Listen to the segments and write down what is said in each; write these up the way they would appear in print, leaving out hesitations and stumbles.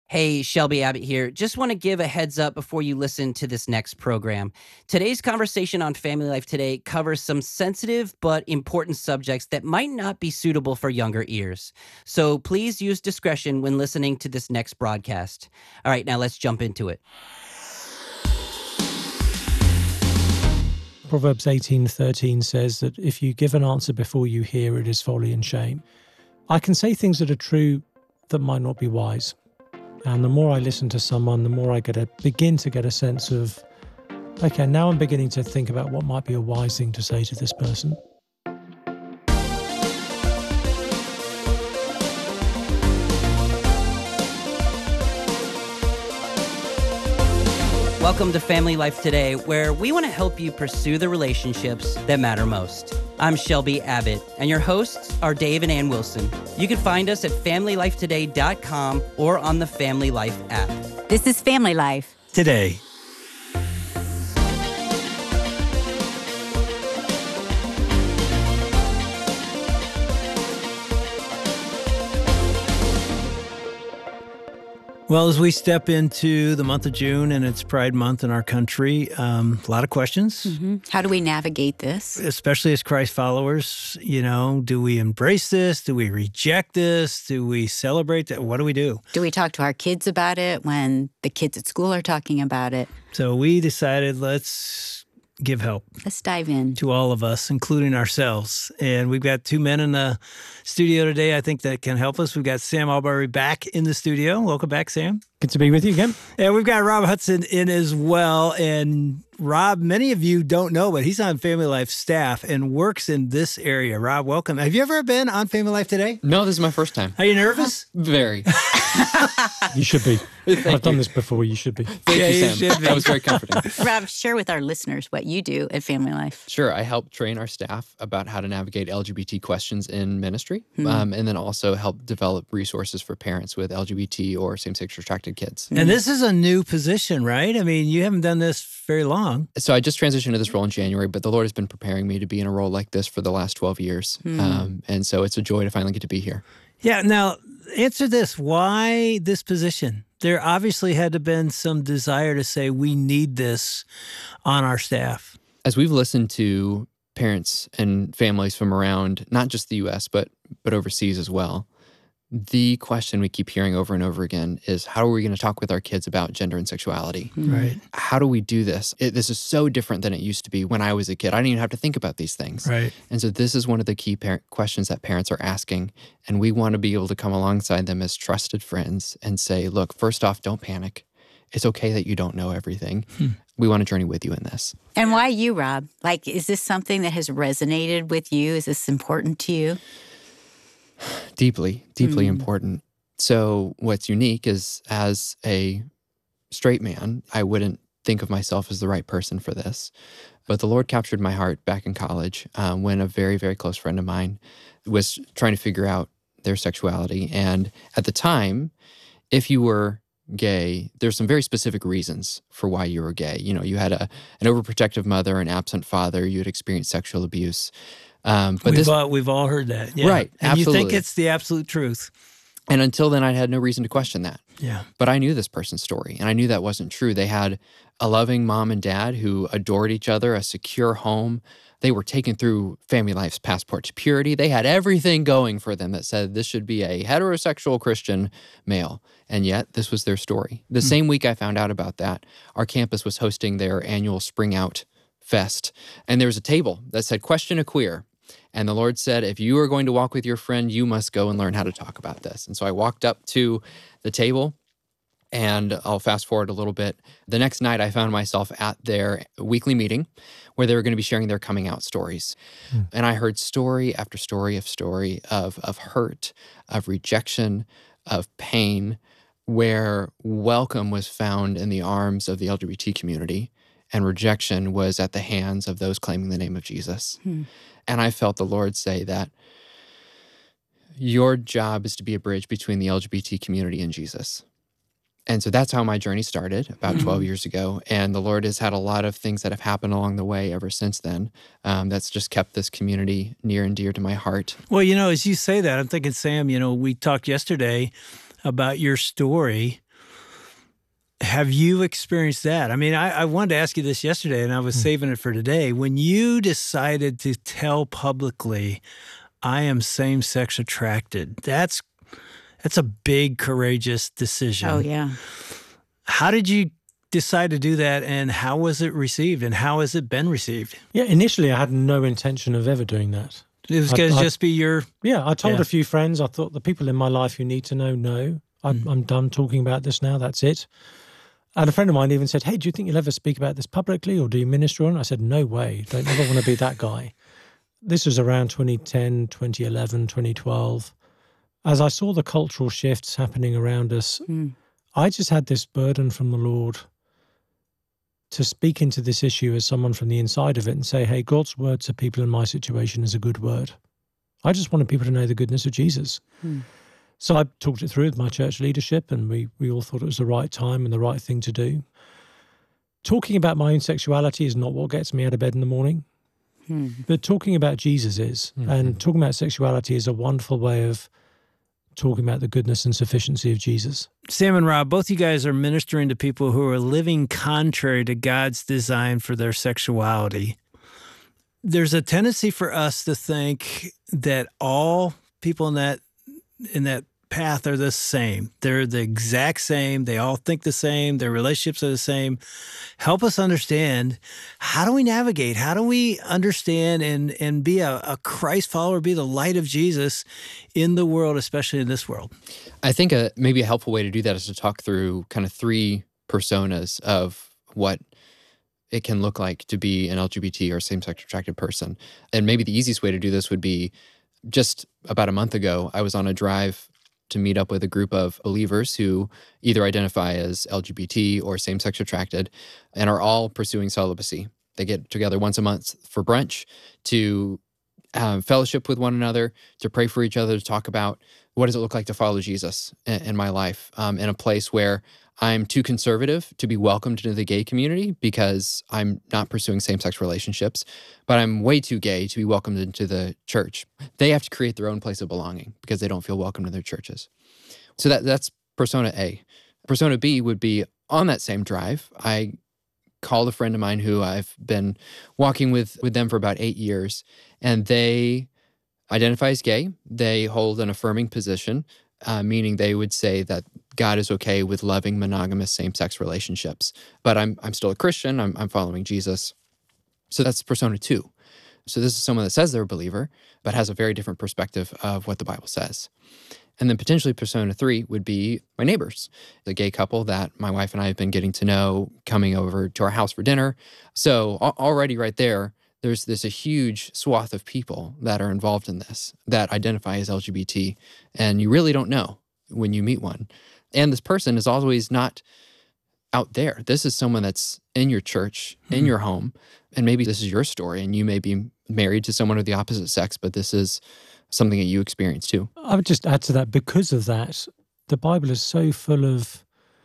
Hey, Shelby Abbott here. Just want to give a heads up before you listen to this next program. Today's conversation on Family Life Today covers some sensitive but important subjects that might not be suitable for younger ears. So please use discretion when listening to this next broadcast. All right, now let's jump into it. Proverbs 18:13 says that if you give an answer before you hear, it is folly and shame. I can say things that are true that might not be wise. And the more I listen to someone, the more I begin to get a sense of, okay, now I'm beginning to think about what might be a wise thing to say to this person. Welcome to Family Life Today, where we want to help you pursue the relationships that matter most. I'm Shelby Abbott, and your hosts are Dave and Ann Wilson. You can find us at FamilyLifeToday.com or on the Family Life app. This is Family Life Today. Well, as we step into the month of June and it's Pride Month in our country, a lot of questions. Mm-hmm. How do we navigate this? Especially as Christ followers, do we embrace this? Do we reject this? Do we celebrate that? What do we do? Do we talk to our kids about it when the kids at school are talking about it? So we decided let's give help. Let's dive in. To all of us, including ourselves. And we've got two men in the studio today, I think, that can help us. We've got Sam Albury back in the studio. Welcome back, Sam. Good to be with you again. And we've got Rob Hudson in as well. And Rob, many of you don't know, but he's on Family Life staff and works in this area. Rob, welcome. Have you ever been on Family Life Today? No, this is my first time. Are you nervous? Very. You should be. I've done this before. You should be. Thank you, Sam. That was very comforting. Rob, share with our listeners what you do at Family Life. Sure. I help train our staff about how to navigate LGBT questions in ministry, and then also help develop resources for parents with LGBT or same-sex attracted kids. And this is a new position, right? I mean, you haven't done this very long. So I just transitioned to this role in January, but the Lord has been preparing me to be in a role like this for the last 12 years. And so it's a joy to finally get to be here. Yeah. Now, answer this. Why this position? There obviously had to have been some desire to say, we need this on our staff. As we've listened to parents and families from around, not just the U.S., but overseas as well, the question we keep hearing over and over again is, how are we going to talk with our kids about gender and sexuality? Right. How do we do this? This is so different than it used to be when I was a kid. I didn't even have to think about these things. Right. And so this is one of the key questions that parents are asking. And we want to be able to come alongside them as trusted friends and say, look, first off, don't panic. It's okay that you don't know everything. We want to journey with you in this. And why you, Rob? Like, is this something that has resonated with you? Is this important to you? Deeply important. So what's unique is, as a straight man, I wouldn't think of myself as the right person for this. But the Lord captured my heart back in college when a very, very close friend of mine was trying to figure out their sexuality. And at the time, if you were gay, there's some very specific reasons for why you were gay. You had an overprotective mother, an absent father, you had experienced sexual abuse. But we've all heard that. Yeah. Right. And absolutely. you think it's the absolute truth. And until then, I had no reason to question that. Yeah. But I knew this person's story, and I knew that wasn't true. They had a loving mom and dad who adored each other, a secure home. They were taken through Family Life's passport to purity. They had everything going for them that said this should be a heterosexual Christian male. And yet, this was their story. The same week I found out about that, our campus was hosting their annual Spring Out Fest. And there was a table that said, "Question a queer." And the Lord said, if you are going to walk with your friend, you must go and learn how to talk about this. And so I walked up to the table, and I'll fast forward a little bit. The next night, I found myself at their weekly meeting where they were going to be sharing their coming out stories. And I heard story after story of hurt, of rejection, of pain, where welcome was found in the arms of the LGBT community and rejection was at the hands of those claiming the name of Jesus. And I felt the Lord say that your job is to be a bridge between the LGBT community and Jesus. And so that's how my journey started about 12 years ago. And the Lord has had a lot of things that have happened along the way ever since then. That's just kept this community near and dear to my heart. Well, as you say that, I'm thinking, Sam, we talked yesterday about your story Have you experienced that? I mean, I wanted to ask you this yesterday, and I was saving it for today. When you decided to tell publicly, I am same-sex attracted, that's a big, courageous decision. Oh, yeah. How did you decide to do that, and how was it received, and how has it been received? Yeah, initially I had no intention of ever doing that. It was going to just be your... Yeah, I told Yeah. a few friends. I thought the people in my life who need to know, no. I'm done talking about this now. That's it. And a friend of mine even said, hey, do you think you'll ever speak about this publicly or do you minister on it? I said, no way. Don't ever want to be that guy. This was around 2010, 2011, 2012. As I saw the cultural shifts happening around us, I just had this burden from the Lord to speak into this issue as someone from the inside of it and say, hey, God's word to people in my situation is a good word. I just wanted people to know the goodness of Jesus. So I talked it through with my church leadership, and we all thought it was the right time and the right thing to do. Talking about my own sexuality is not what gets me out of bed in the morning, but talking about Jesus is. And talking about sexuality is a wonderful way of talking about the goodness and sufficiency of Jesus. Sam and Rob, both you guys are ministering to people who are living contrary to God's design for their sexuality. There's a tendency for us to think that all people in that path are the same. They're the exact same. They all think the same. Their relationships are the same. Help us understand, how do we navigate? How do we understand and be a Christ follower, be the light of Jesus in the world, especially in this world? I think maybe a helpful way to do that is to talk through kind of three personas of what it can look like to be an LGBT or same-sex attracted person. And maybe the easiest way to do this would be, just about a month ago, I was on a drive to meet up with a group of believers who either identify as LGBT or same-sex attracted and are all pursuing celibacy. They get together once a month for brunch to fellowship with one another, to pray for each other, to talk about what does it look like to follow Jesus in my life, in a place where I'm too conservative to be welcomed into the gay community because I'm not pursuing same-sex relationships, but I'm way too gay to be welcomed into the church. They have to create their own place of belonging because they don't feel welcome in their churches. So that's persona A. Persona B would be on that same drive. I called a friend of mine who I've been walking with them for about 8 years, and they identify as gay. They hold an affirming position, meaning they would say that God is okay with loving monogamous same-sex relationships. But I'm still a Christian. I'm following Jesus. So that's persona 2. So this is someone that says they're a believer, but has a very different perspective of what the Bible says. And then potentially persona 3 would be my neighbors, the gay couple that my wife and I have been getting to know, coming over to our house for dinner. So already right there's a huge swath of people that are involved in this that identify as LGBT, and you really don't know when you meet one. And this person is always not out there. This is someone that's in your church, in your home, and maybe this is your story, and you may be married to someone of the opposite sex, but this is something that you experience too. I would just add to that, because of that, the Bible is so full of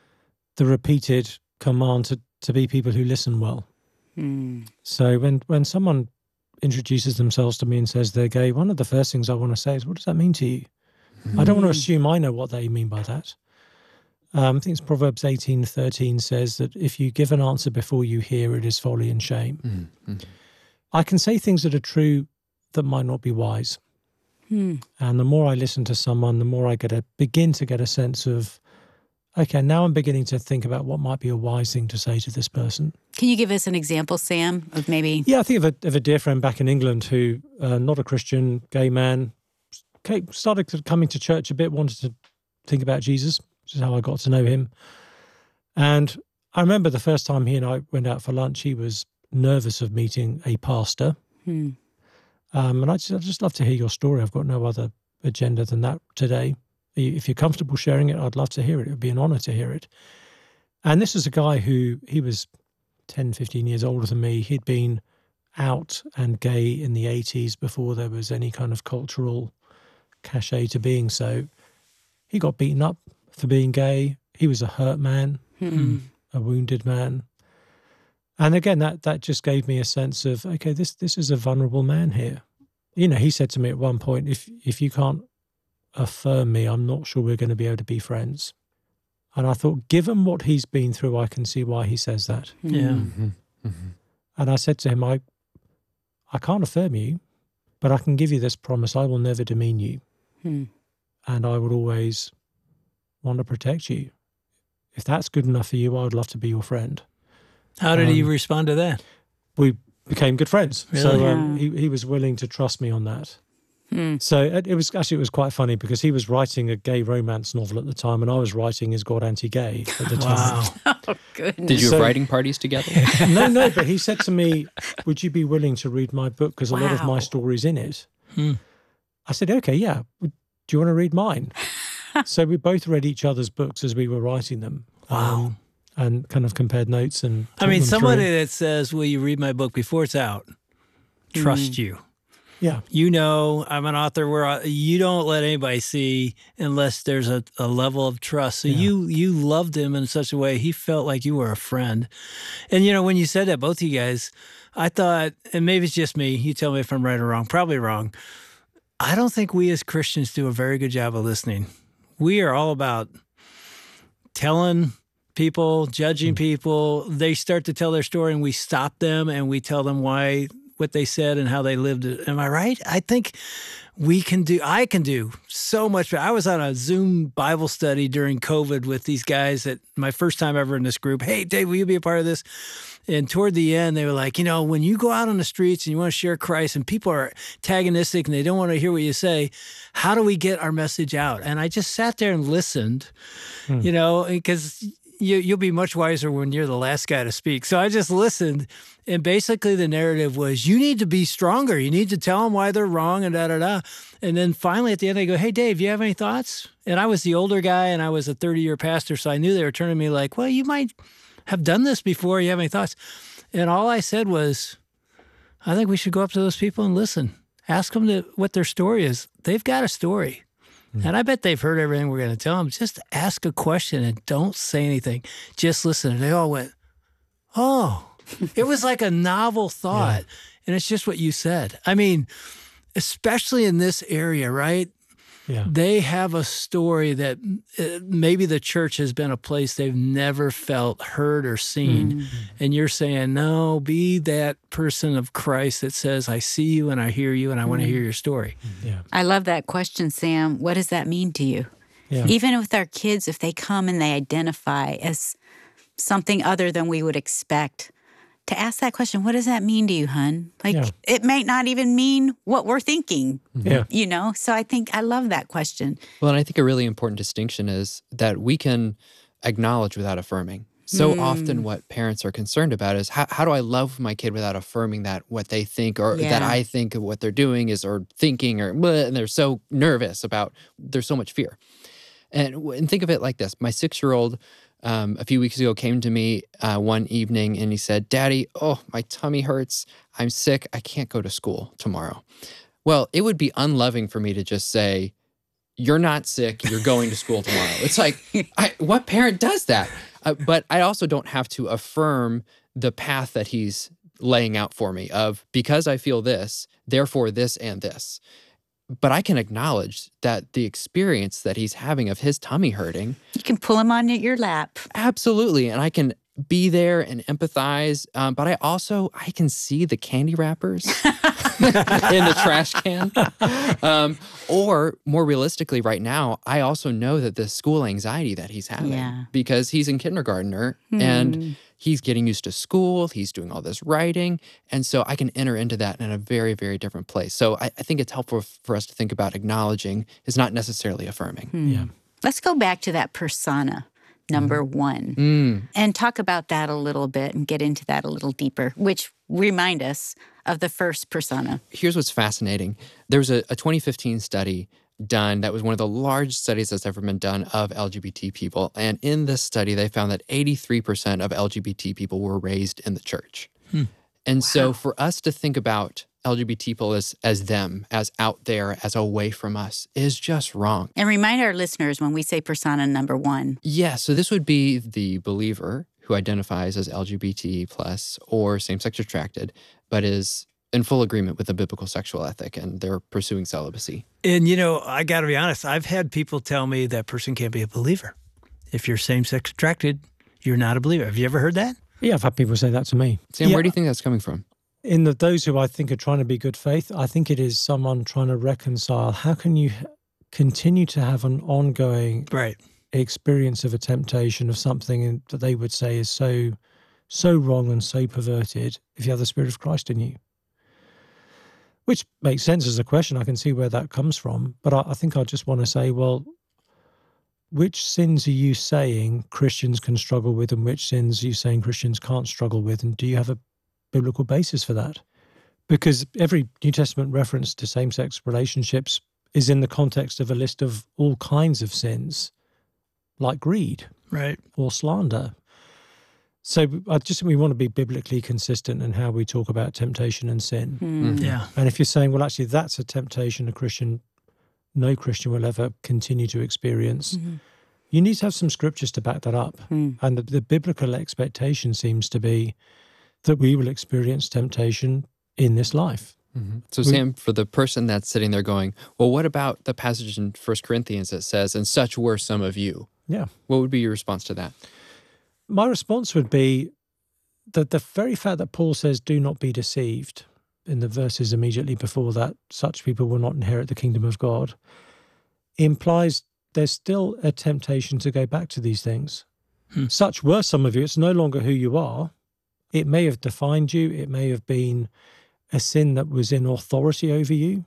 the repeated command to be people who listen well. So when someone introduces themselves to me and says they're gay, one of the first things I want to say is, what does that mean to you? I don't want to assume I know what they mean by that. I think it's Proverbs 18:13 says that if you give an answer before you hear, it is folly and shame. I can say things that are true that might not be wise. And the more I listen to someone, the more I begin to get a sense of, okay, now I'm beginning to think about what might be a wise thing to say to this person. Can you give us an example, Sam, of maybe? Yeah, I think of a dear friend back in England who, not a Christian, gay man, started coming to church a bit, wanted to think about Jesus, which is how I got to know him. And I remember the first time he and I went out for lunch, he was nervous of meeting a pastor. And I'd just love to hear your story. I've got no other agenda than that today. If you're comfortable sharing it, I'd love to hear it. It would be an honor to hear it. And this is a guy he was 10, 15 years older than me. He'd been out and gay in the 80s before there was any kind of cultural cachet to being so. He got beaten up for being gay. He was a hurt man, a wounded man. And again, that just gave me a sense of, okay, this is a vulnerable man here. You know, he said to me at one point, if you can't affirm me, I'm not sure we're going to be able to be friends. And I thought, given what he's been through, I can see why he says that. Yeah. And I said to him, I can't affirm you, but I can give you this promise. I will never demean you. And I would always want to protect you. If that's good enough for you, I would love to be your friend. How did he respond to that? We became good friends. Really? So he was willing to trust me on that. So it was quite funny because he was writing a gay romance novel at the time, and I was writing Is God Anti-Gay at the time. Wow. Oh, goodness. Did you have writing parties together? No, but he said to me, would you be willing to read my book? Because a lot of my Wow. story's in it. I said, okay, yeah. Do you want to read mine? So we both read each other's books as we were writing them. Wow. And kind of compared notes. And I mean, talked them somebody through. that says, will you read my book before it's out? Trust you. Yeah. You know, I'm an author where you don't let anybody see unless there's a level of trust. So you loved him in such a way, he felt like you were a friend. And, you know, when you said that, both of you guys, I thought, and maybe it's just me, you tell me if I'm right or wrong, probably wrong. I don't think we as Christians do a very good job of listening. We are all about telling people, judging people. They start to tell their story and we stop them and we tell them why, what they said and how they lived it. Am I right? I think I can do so much better. I was on a Zoom Bible study during COVID with these guys at my first time ever in this group. Hey, Dave, will you be a part of this? And toward the end, they were like, you know, when you go out on the streets and you want to share Christ and people are antagonistic and they don't want to hear what you say, how do we get our message out? And I just sat there and listened, you know, because you'll be much wiser when you're the last guy to speak. So I just listened. And basically the narrative was, you need to be stronger. You need to tell them why they're wrong and da-da-da. And then finally at the end, they go, hey, Dave, you have any thoughts? And I was the older guy and I was a 30-year pastor. So I knew they were turning to me like, well, you might have done this before. You have any thoughts? And all I said was, I think we should go up to those people and listen. Ask them what their story is. They've got a story. And I bet they've heard everything we're going to tell them. Just ask a question and don't say anything. Just listen. And they all went, oh. It was like a novel thought. And it's just what you said. I mean, especially in this area, right? Yeah. They have a story that maybe the church has been a place they've never felt heard or seen. And you're saying, no, be that person of Christ that says, I see you and I hear you and I want to hear your story. Yeah. I love that question, Sam. What does that mean to you? Yeah. Even with our kids, if they come and they identify as something other than we would expect, to ask that question, what does that mean to you, hun? Like, it might not even mean what we're thinking, you know? So I love that question. Well, and I think a really important distinction is that we can acknowledge without affirming. So often what parents are concerned about is how do I love my kid without affirming that what they think or that I think of what they're doing is or thinking or bleh, and they're so nervous about, there's so much fear. And think of it like this. My 6-year-old a few weeks ago came to me one evening and he said, Daddy, my tummy hurts. I'm sick. I can't go to school tomorrow. Well, it would be unloving for me to just say, you're not sick. You're going to school tomorrow. It's like, what parent does that? But I also don't have to affirm the path that he's laying out for me of because I feel this, therefore this and this. But I can acknowledge that the experience that he's having of his tummy hurting. You can pull him on your lap. Absolutely. And I can be there and empathize. But I can see the candy wrappers in the trash can. Or more realistically right now, I also know that the school anxiety that he's having because he's in kindergartner and he's getting used to school, he's doing all this writing, and so I can enter into that in a very, very different place. So I think it's helpful for us to think about acknowledging is not necessarily affirming. Yeah. Let's go back to that persona, number one, and talk about that a little bit and get into that a little deeper, which remind us of the first persona. Here's what's fascinating. There was a 2015 study done that was one of the largest studies that's ever been done of LGBT people. And in this study, they found that 83% of LGBT people were raised in the church. And so for us to think about LGBT people as them, as out there, as away from us, is just wrong. And remind our listeners when we say persona number one. Yeah, so this would be the believer who identifies as LGBT plus or same-sex attracted, but is in full agreement with the biblical sexual ethic and they're pursuing celibacy. And, you know, I got to be honest, I've had people tell me that person can't be a believer. if you're same-sex attracted, you're not a believer. Have you ever heard that? Yeah, I've had people say that to me. Sam, where do you think that's coming from? In those who I think are trying to be good faith, I think it is someone trying to reconcile. How can you continue to have an ongoing experience of a temptation of something that they would say is so wrong and so perverted if you have the Spirit of Christ in you? Which makes sense as a question. I can see where that comes from. But I think I just want to say, well, which sins are you saying Christians can struggle with, and which sins are you saying Christians can't struggle with? And do you have a biblical basis for that? Because every New Testament reference to same-sex relationships is in the context of a list of all kinds of sins, like greed, or slander. So I just think we want to be biblically consistent in how we talk about temptation and sin. Yeah. And if you're saying, well, actually, that's a temptation no Christian will ever continue to experience, you need to have some scriptures to back that up. And the biblical expectation seems to be that we will experience temptation in this life. So Sam, for the person that's sitting there going, well, what about the passage in 1 Corinthians that says, and such were some of you? Yeah. What would be your response to that? My response would be that the very fact that Paul says, do not be deceived, in the verses immediately before that, such people will not inherit the kingdom of God, implies there's still a temptation to go back to these things. Such were some of you. It's no longer who you are. It may have defined you. It may have been a sin that was in authority over you.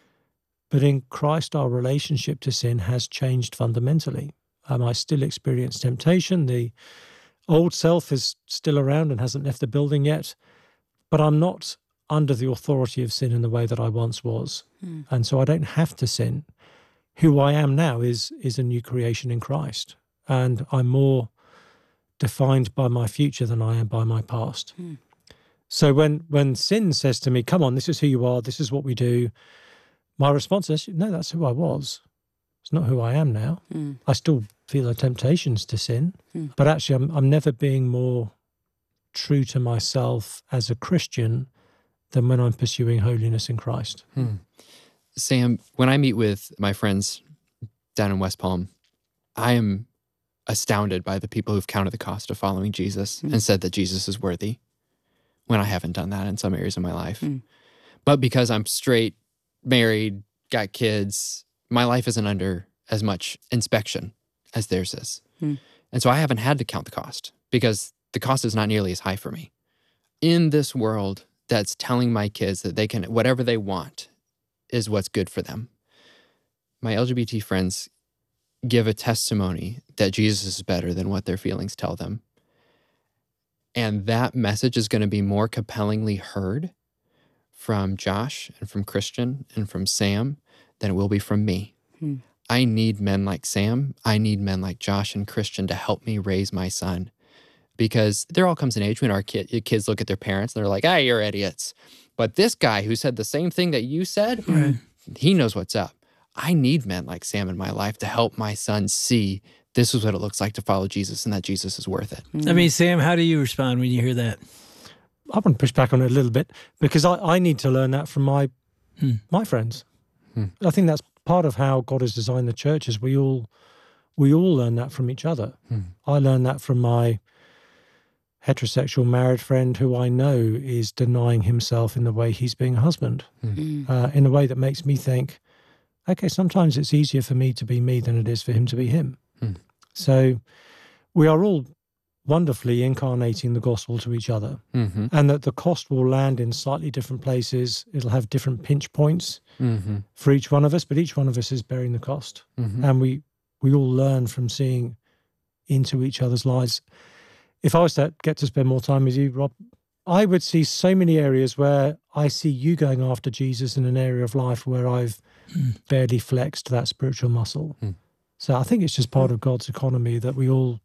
But in Christ, our relationship to sin has changed fundamentally. I still experience temptation. The old self is still around and hasn't left the building yet, but I'm not under the authority of sin in the way that I once was. And so I don't have to sin. Who I am now is a new creation in Christ. And I'm more defined by my future than I am by my past. So when sin says to me, come on, this is who you are, this is what we do, my response is, no, that's who I was. It's not who I am now. I still feel the temptations to sin, but actually I'm never being more true to myself as a Christian than when I'm pursuing holiness in Christ. Sam, when I meet with my friends down in West Palm, I am astounded by the people who've counted the cost of following Jesus and said that Jesus is worthy, when I haven't done that in some areas of my life. But because I'm straight, married, got kids, my life isn't under as much inspection as theirs is. And so I haven't had to count the cost because the cost is not nearly as high for me. In this world that's telling my kids that they can, whatever they want is what's good for them, my LGBT friends give a testimony that Jesus is better than what their feelings tell them. And that message is going to be more compellingly heard from Josh and from Christian and from Sam than it will be from me. I need men like Sam. I need men like Josh and Christian to help me raise my son. Because there all comes an age when our kids look at their parents and they're like, you're idiots. But this guy who said the same thing that you said, he knows what's up. I need men like Sam in my life to help my son see this is what it looks like to follow Jesus and that Jesus is worth it. I mean, Sam, how do you respond when you hear that? I want to push back on it a little bit because I need to learn that from my friends. I think that's part of how God has designed the church is we all learn that from each other. I learned that from my heterosexual married friend who I know is denying himself in the way he's being a husband, in a way that makes me think, okay, sometimes it's easier for me to be me than it is for him to be him. So we are all wonderfully incarnating the gospel to each other, and that the cost will land in slightly different places. It'll have different pinch points for each one of us, but each one of us is bearing the cost. And we all learn from seeing into each other's lives. If I was to get to spend more time with you, Rob, I would see so many areas where I see you going after Jesus in an area of life where I've barely flexed that spiritual muscle. So I think it's just part of God's economy that we all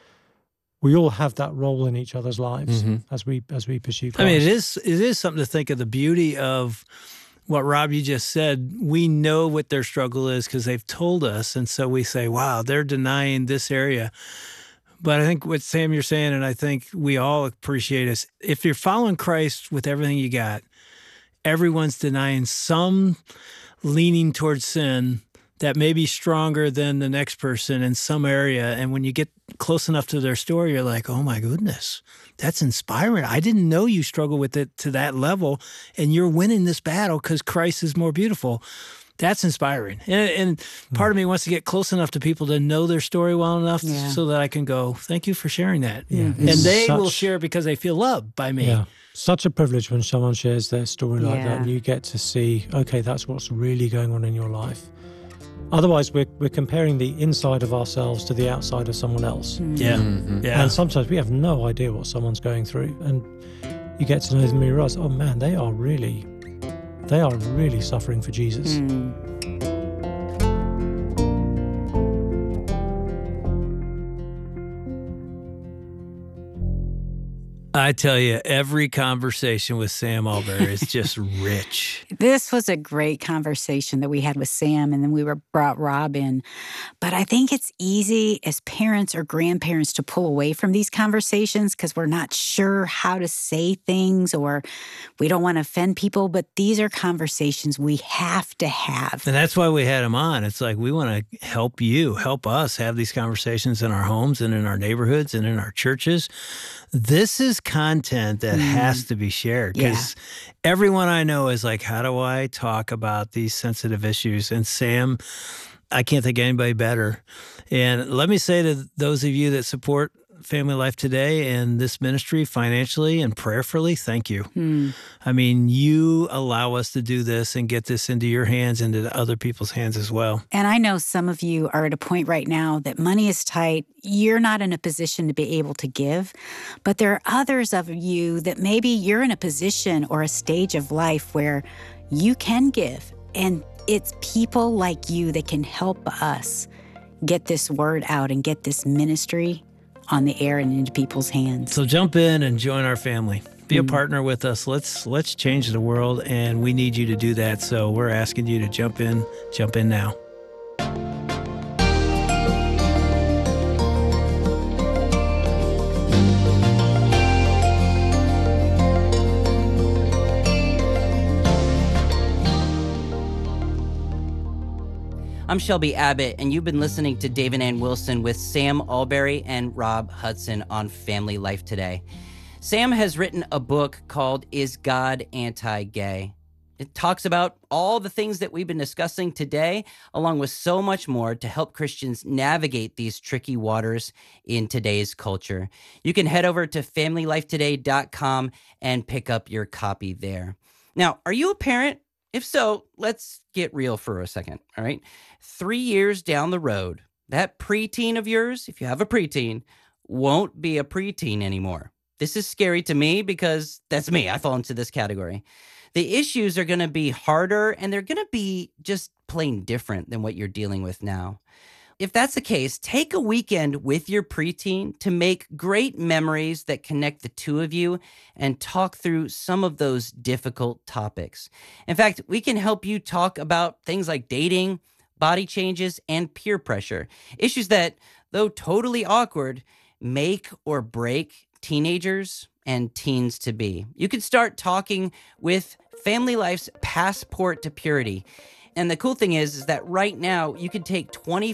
have that role in each other's lives as we pursue Christ. I mean, it is something to think of the beauty of what Rob, you just said. We know what their struggle is because they've told us. And so we say, wow, they're denying this area. But I think what Sam, you're saying, and I think we all appreciate is if you're following Christ with everything you got, everyone's denying some leaning towards sin that may be stronger than the next person in some area. And when you get close enough to their story, you're like, oh my goodness, that's inspiring. I didn't know you struggle with it to that level, and you're winning this battle because Christ is more beautiful. That's inspiring. And part of me wants to get close enough to people to know their story well enough so that I can go, thank you for sharing that. Yeah, and they will share because they feel loved by me. Yeah. Such a privilege when someone shares their story like that, and you get to see, okay, that's what's really going on in your life. Otherwise, we're comparing the inside of ourselves to the outside of someone else. Yeah. Yeah. And sometimes we have no idea what someone's going through. And you get to know them and you realize, oh man, they are really suffering for Jesus. I tell you, every conversation with Sam Allberry is just rich. This was a great conversation that we had with Sam, and then we brought Rob in. But I think it's easy as parents or grandparents to pull away from these conversations because we're not sure how to say things or we don't want to offend people. But these are conversations we have to have. And that's why we had him on. It's like we want to help us have these conversations in our homes and in our neighborhoods and in our churches. This is content that has to be shared because everyone I know is like, how do I talk about these sensitive issues? And Sam, I can't think of anybody better. And let me say to those of you that support Family Life Today and this ministry financially and prayerfully, thank you. I mean, you allow us to do this and get this into your hands and into other people's hands as well. And I know some of you are at a point right now that money is tight. You're not in a position to be able to give. But there are others of you that maybe you're in a position or a stage of life where you can give. And it's people like you that can help us get this word out and get this ministry on the air and into people's hands. So jump in and join our family. Be a partner with us. Let's change the world, and we need you to do that. So we're asking you to jump in now. I'm Shelby Abbott, and you've been listening to Dave and Ann Wilson with Sam Allberry and Rob Hudson on Family Life Today. Sam has written a book called Is God Anti-Gay? It talks about all the things that we've been discussing today, along with so much more to help Christians navigate these tricky waters in today's culture. You can head over to FamilyLifeToday.com and pick up your copy there. Now, are you a parent? If so, let's get real for a second, all right? 3 years down the road, that preteen of yours, if you have a preteen, won't be a preteen anymore. This is scary to me because that's me. I fall into this category. The issues are going to be harder, and they're going to be just plain different than what you're dealing with now. If that's the case, take a weekend with your preteen to make great memories that connect the two of you and talk through some of those difficult topics. In fact, we can help you talk about things like dating, body changes, and peer pressure, issues that, though totally awkward, make or break teenagers and teens to be. You can start talking with Family Life's Passport to Purity. And the cool thing is that right now you can take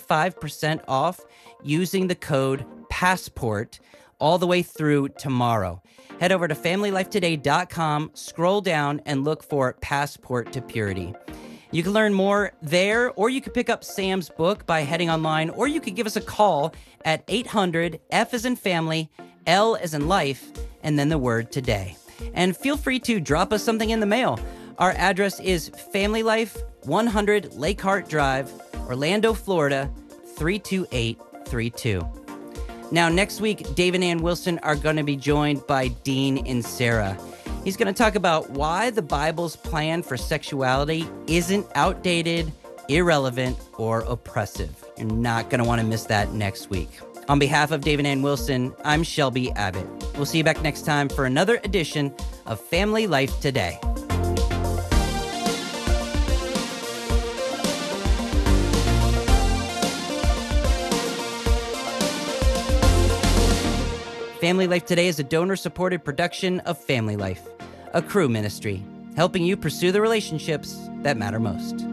25% off using the code PASSPORT all the way through tomorrow. Head over to FamilyLifeToday.com, scroll down, and look for Passport to Purity. You can learn more there, or you could pick up Sam's book by heading online, or you could give us a call at 800-F as in family, L as in life, and then the word today. And feel free to drop us something in the mail. Our address is Family Life, 100 Lake Hart Drive, Orlando, Florida, 32832. Now, next week, Dave and Ann Wilson are going to be joined by Dean Inserra. He's going to talk about why the Bible's plan for sexuality isn't outdated, irrelevant, or oppressive. You're not going to want to miss that next week. On behalf of Dave and Ann Wilson, I'm Shelby Abbott. We'll see you back next time for another edition of Family Life Today. Family Life Today is a donor-supported production of Family Life, a Cru ministry, helping you pursue the relationships that matter most.